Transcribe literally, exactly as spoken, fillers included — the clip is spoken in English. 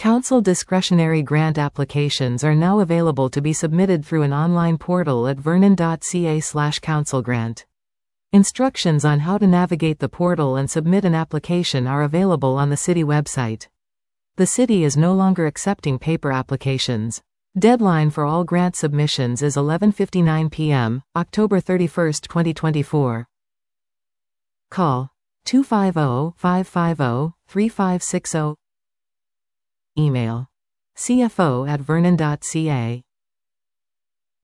Council discretionary grant applications are now available to be submitted through an online portal at vernon dot c a slash council grant. Instructions on how to navigate the portal and submit an application are available on the city website. The city is no longer accepting paper applications. Deadline for all grant submissions is eleven fifty-nine p m, October thirty-first, twenty twenty-four. Call two five zero, five five zero, three five six zero. Email C F O at vernon dot c a.